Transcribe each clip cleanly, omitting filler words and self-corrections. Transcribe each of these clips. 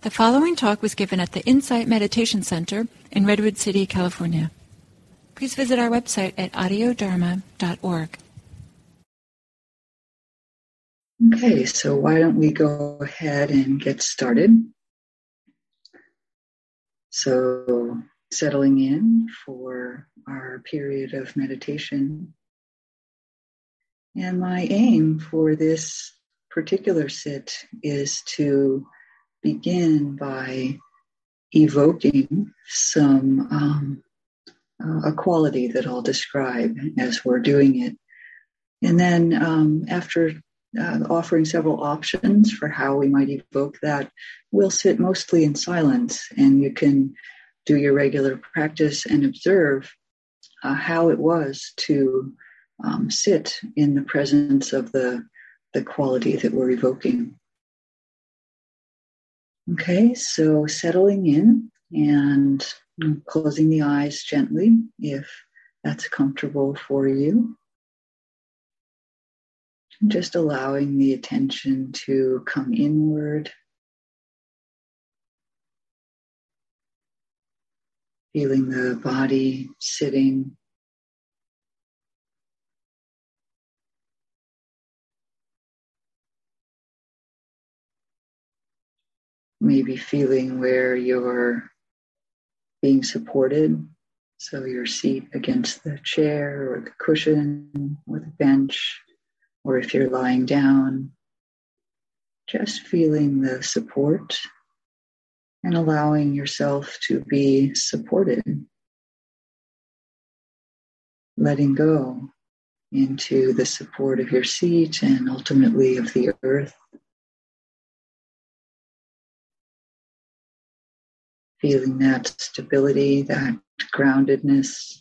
The following talk was given at the Insight Meditation Center in Redwood City, California. Please visit our website at audiodharma.org. Okay, so why don't we go ahead and get started? So, settling in for our period of meditation. And my aim for this particular sit is to begin by evoking some a quality that I'll describe as we're doing it. And then after offering several options for how we might evoke that, we'll sit mostly in silence, and you can do your regular practice and observe how it was to sit in the presence of the quality that we're evoking. Okay, so settling in and closing the eyes gently if that's comfortable for you. Just allowing the attention to come inward. Feeling the body sitting. Maybe feeling where you're being supported. So your seat against the chair or the cushion or the bench, or if you're lying down, just feeling the support and allowing yourself to be supported. Letting go into the support of your seat and ultimately of the earth. Feeling that stability, that groundedness.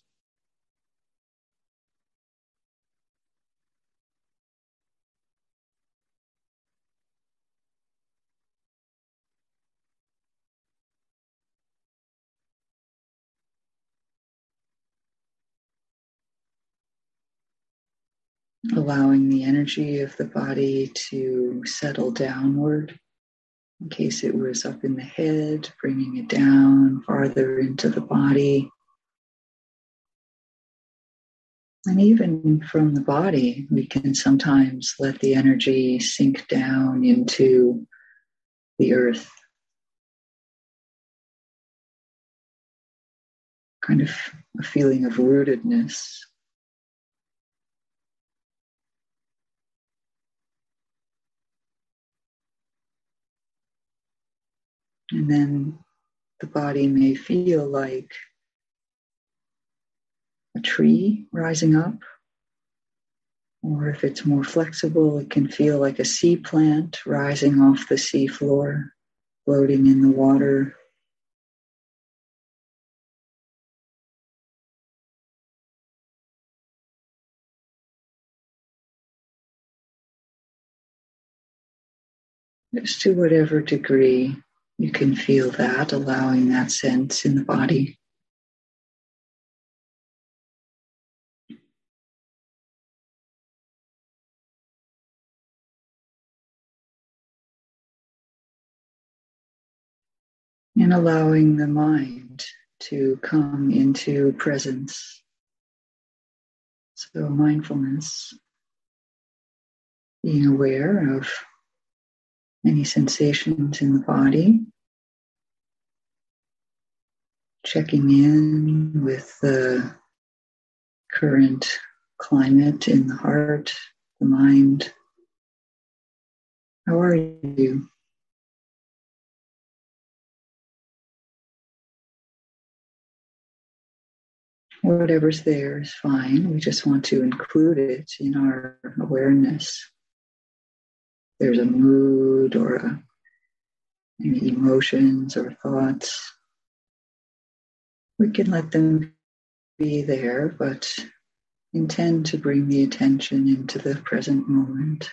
Allowing the energy of the body to settle downward. In case it was up in the head, bringing it down farther into the body. And even from the body, we can sometimes let the energy sink down into the earth. Kind of a feeling of rootedness. And then the body may feel like a tree rising up, or if it's more flexible, it can feel like a sea plant rising off the sea floor, floating in the water. Just to whatever degree you can feel that, allowing that sense in the body. And allowing the mind to come into presence. So mindfulness, being aware of any sensations in the body, checking in with the current climate in the heart, the mind. How are you? Whatever's there is fine. We just want to include it in our awareness. There's a mood or any emotions or thoughts. We can let them be there, but intend to bring the attention into the present moment.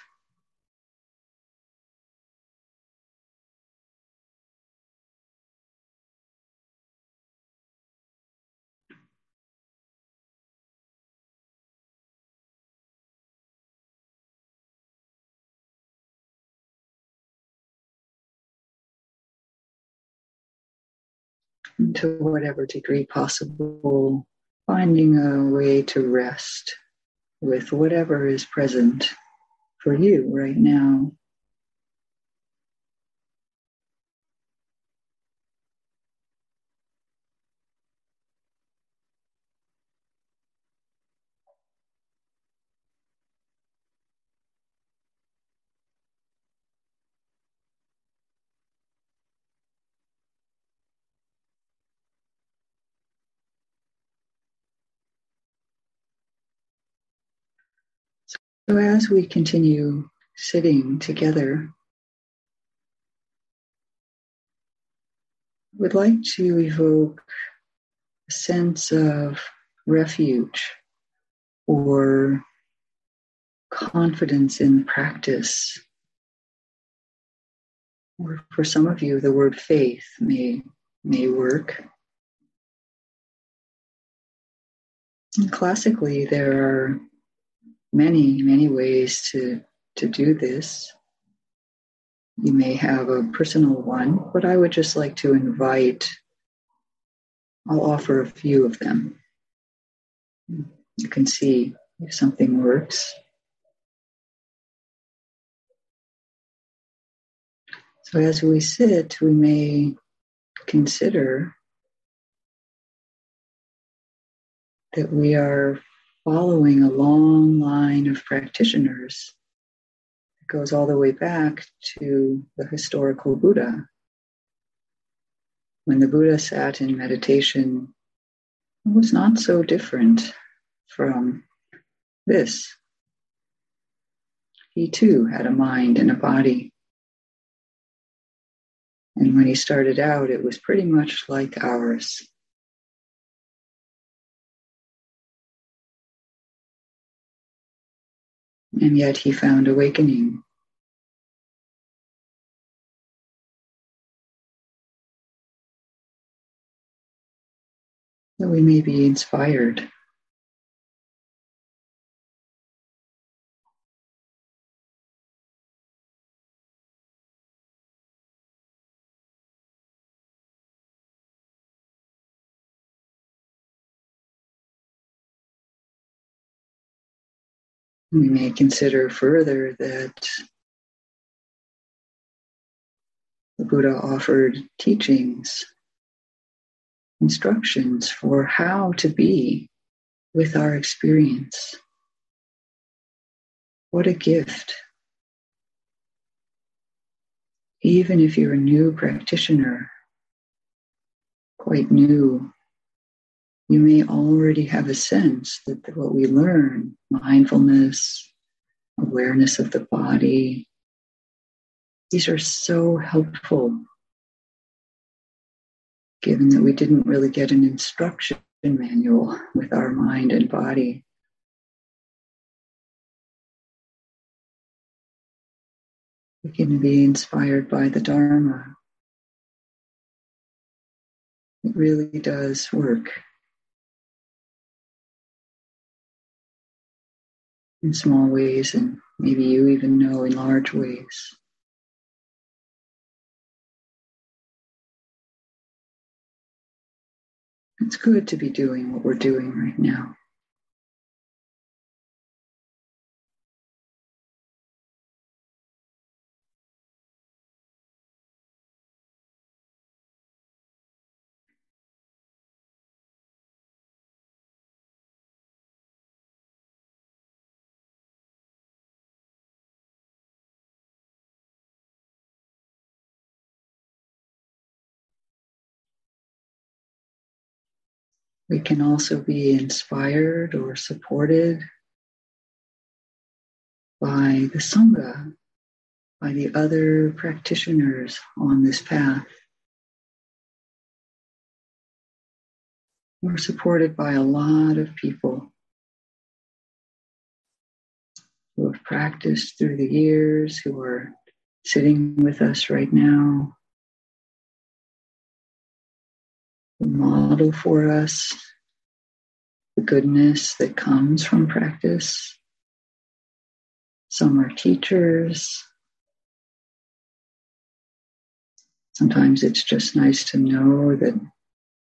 to whatever degree possible, finding a way to rest with whatever is present for you right now. So as we continue sitting together, I would like to evoke a sense of refuge or confidence in practice. Or for some of you, the word faith may work. And classically, there are many ways to do this. You may have a personal one, but I would just like to I'll offer a few of them. You can see if something works. So as we sit, we may consider that we are following a long line of practitioners. It goes all the way back to the historical Buddha. When the Buddha sat in meditation, it was not so different from this. He too had a mind and a body. And when he started out, it was pretty much like ours. And yet he found awakening. So we may be inspired. We may consider further that the Buddha offered teachings, instructions for how to be with our experience. What a gift. Even if you're a new practitioner, quite new, you may already have a sense that what we learn, mindfulness, awareness of the body, these are so helpful, given that we didn't really get an instruction manual with our mind and body. We can be inspired by the Dharma. It really does work. In small ways, and maybe you even know in large ways. It's good to be doing what we're doing right now. We can also be inspired or supported by the Sangha, by the other practitioners on this path. We're supported by a lot of people who have practiced through the years, who are sitting with us right now, who model for us the goodness that comes from practice. Some are teachers. Sometimes it's just nice to know that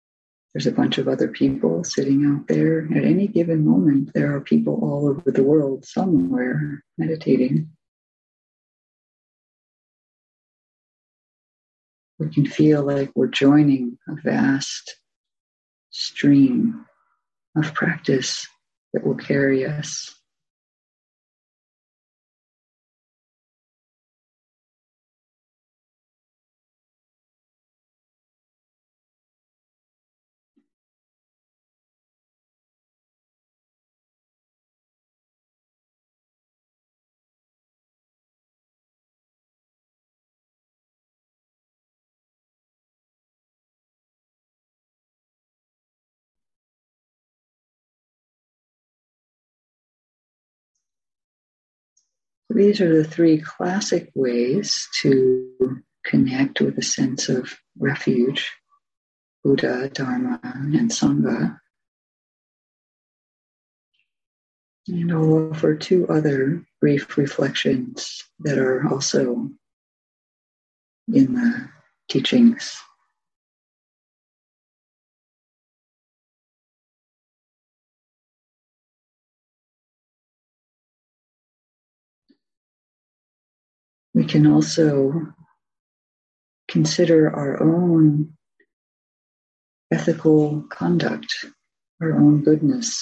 There's a bunch of other people sitting out there. At any given moment, there are people all over the world somewhere meditating. We can feel like we're joining a vast stream of practice that will carry us. These are the three classic ways to connect with a sense of refuge: Buddha, Dharma, and Sangha. And I'll offer two other brief reflections that are also in the teachings. We can also consider our own ethical conduct, our own goodness.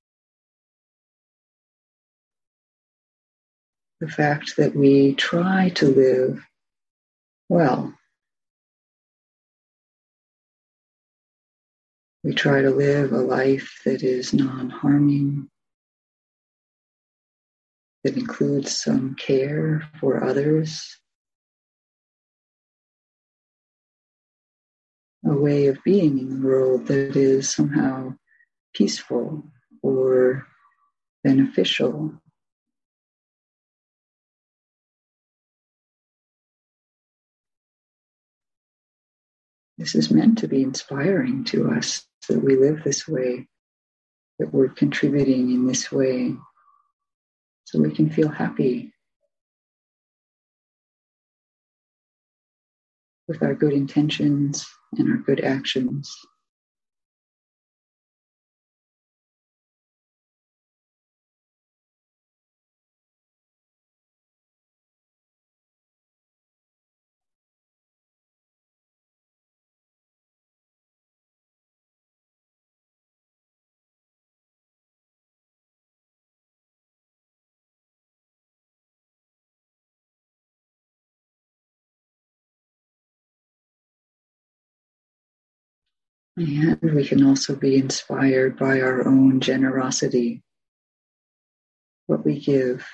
The fact that we try to live well. We try to live a life that is non-harming, that includes some care for others, a way of being in the world that is somehow peaceful or beneficial. This is meant to be inspiring to us, that we live this way, that we're contributing in this way, so we can feel happy with our good intentions and our good actions. And we can also be inspired by our own generosity, what we give.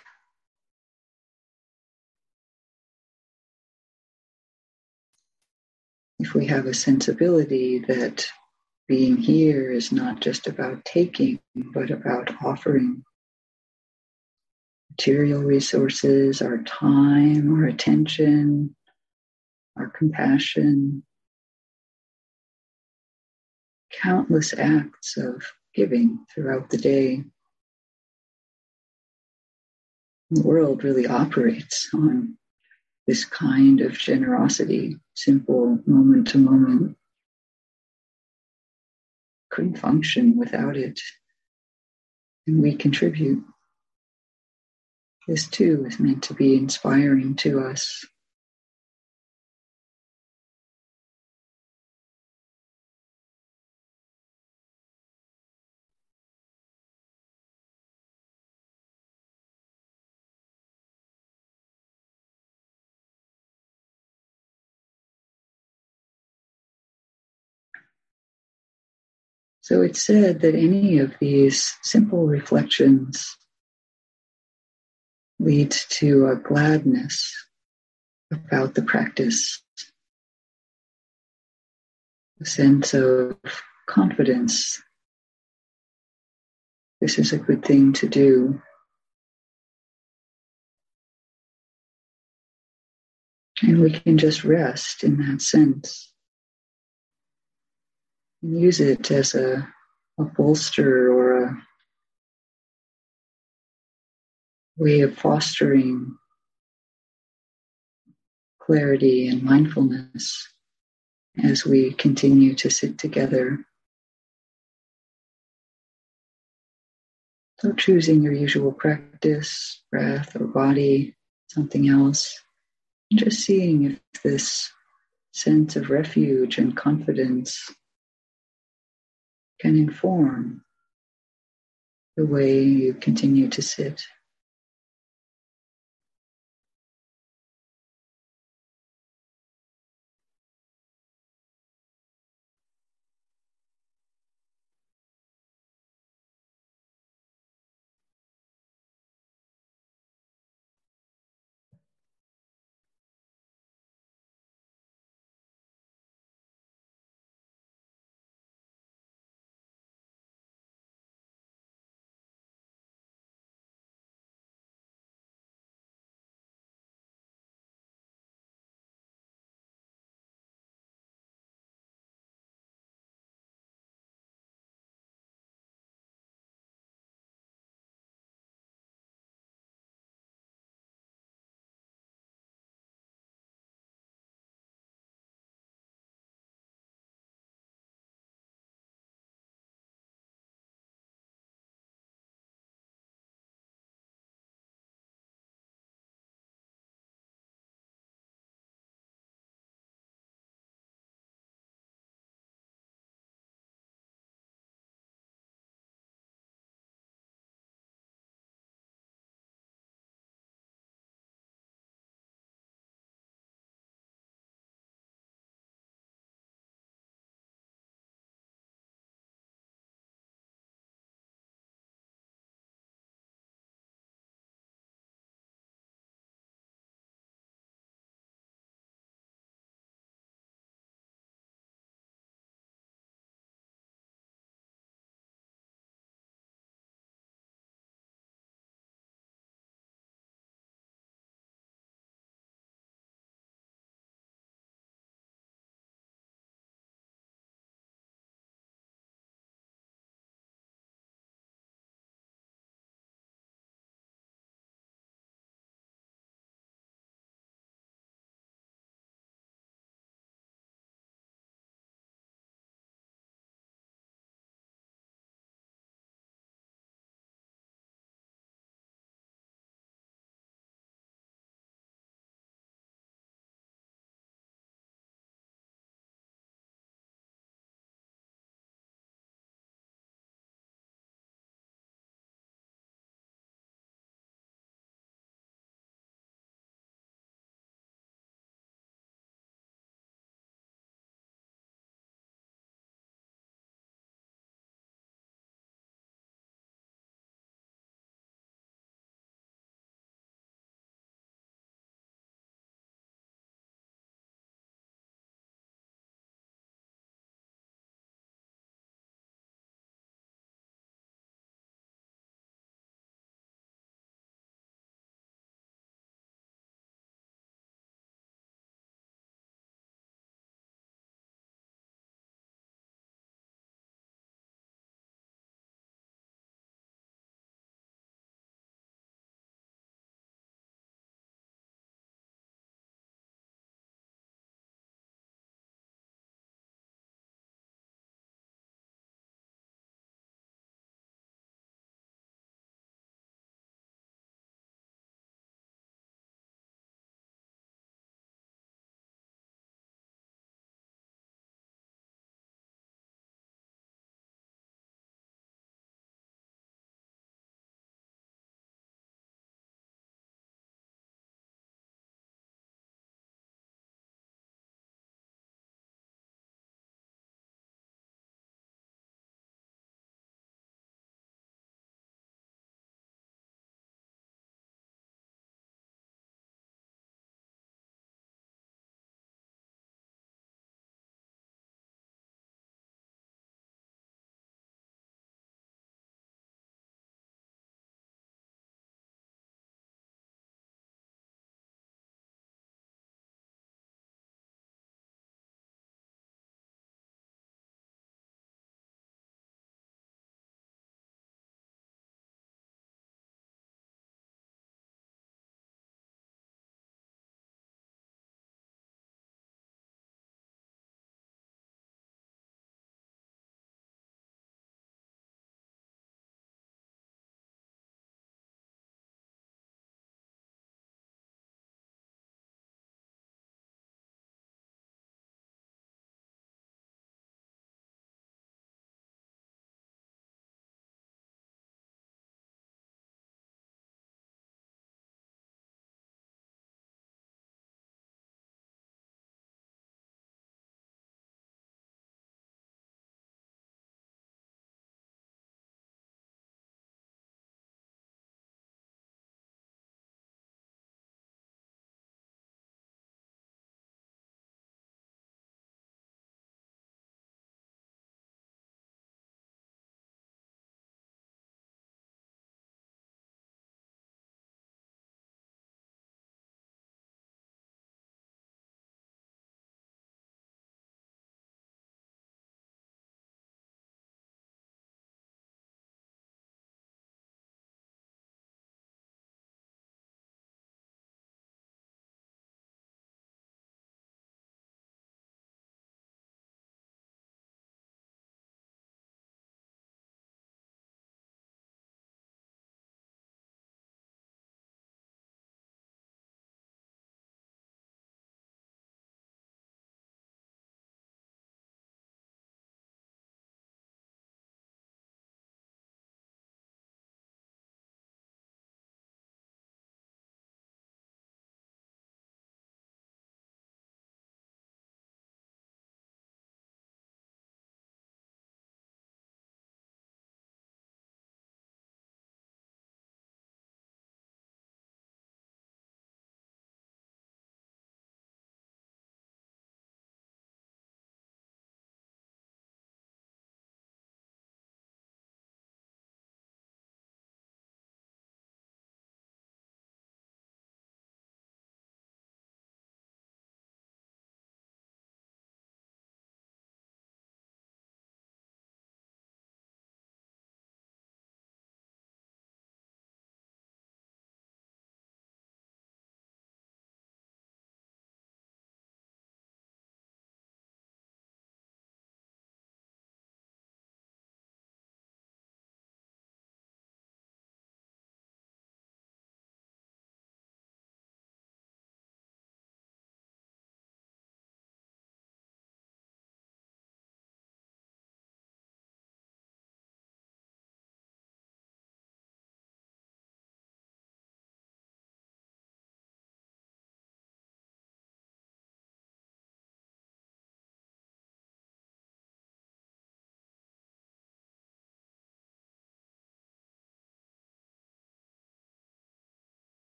If we have a sensibility that being here is not just about taking, but about offering material resources, our time, our attention, our compassion, countless acts of giving throughout the day. The world really operates on this kind of generosity, simple, moment to moment. Couldn't function without it. And we contribute. This too is meant to be inspiring to us. So it's said that any of these simple reflections leads to a gladness about the practice, a sense of confidence. This is a good thing to do. And we can just rest in that sense and use it as a bolster or a way of fostering clarity and mindfulness as we continue to sit together So choosing your usual practice, breath or body, something else, and just seeing if this sense of refuge and confidence can inform the way you continue to sit.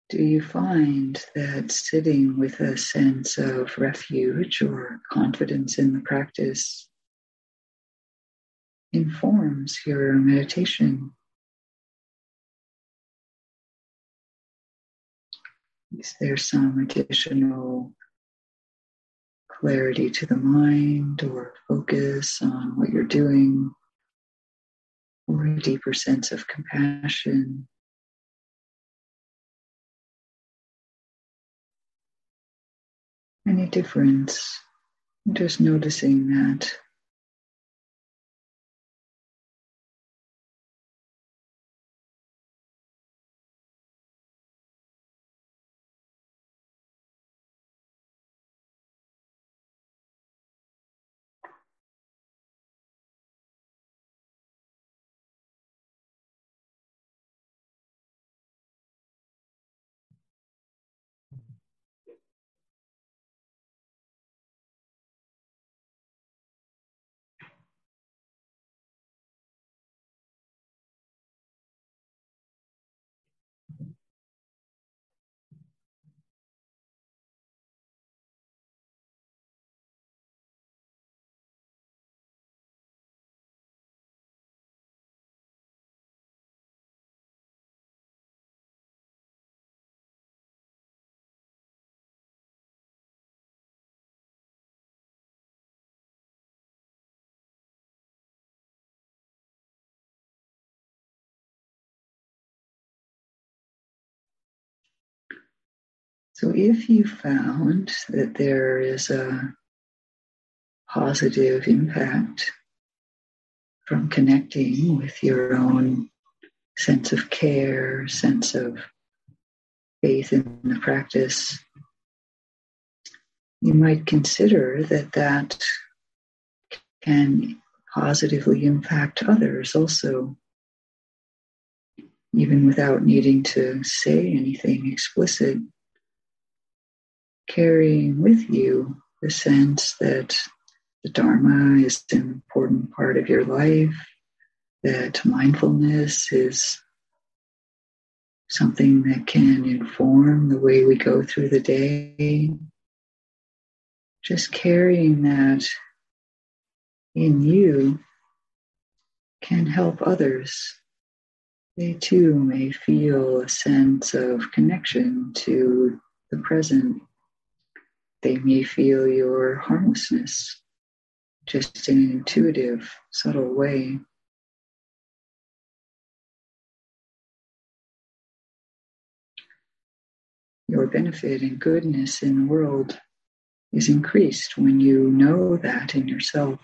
Do you find that sitting with a sense of refuge or confidence in the practice informs your meditation? Is there some additional clarity to the mind or focus on what you're doing, or a deeper sense of compassion? Any difference? Just noticing that. So if you found that there is a positive impact from connecting with your own sense of care, sense of faith in the practice, you might consider that can positively impact others also, even without needing to say anything explicit. Carrying with you the sense that the Dharma is an important part of your life, that mindfulness is something that can inform the way we go through the day. Just carrying that in you can help others. They too may feel a sense of connection to the present. They may feel your harmlessness, just in an intuitive, subtle way. Your benefit and goodness in the world is increased when you know that in yourself.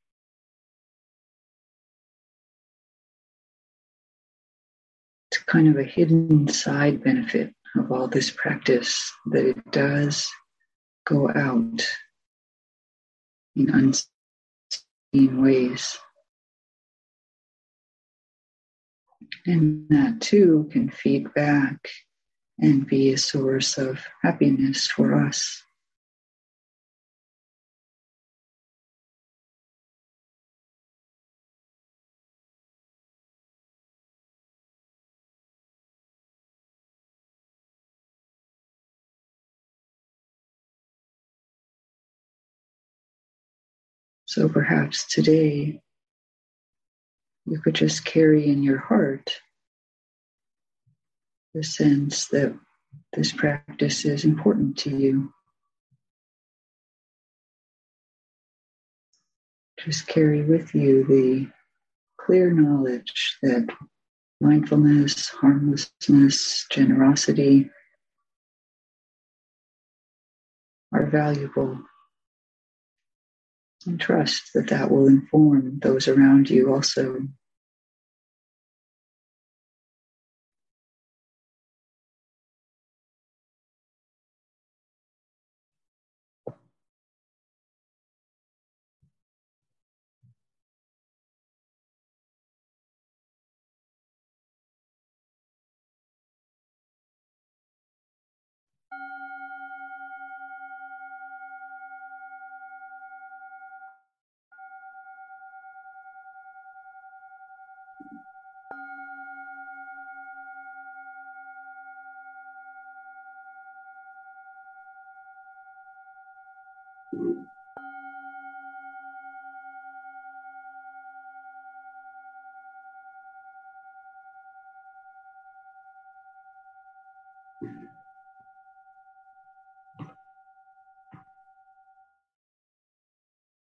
It's kind of a hidden side benefit of all this practice, that it does go out in unseen ways. And that too can feed back and be a source of happiness for us. So perhaps today you could just carry in your heart the sense that this practice is important to you. Just carry with you the clear knowledge that mindfulness, harmlessness, generosity are valuable, and trust that that will inform those around you also.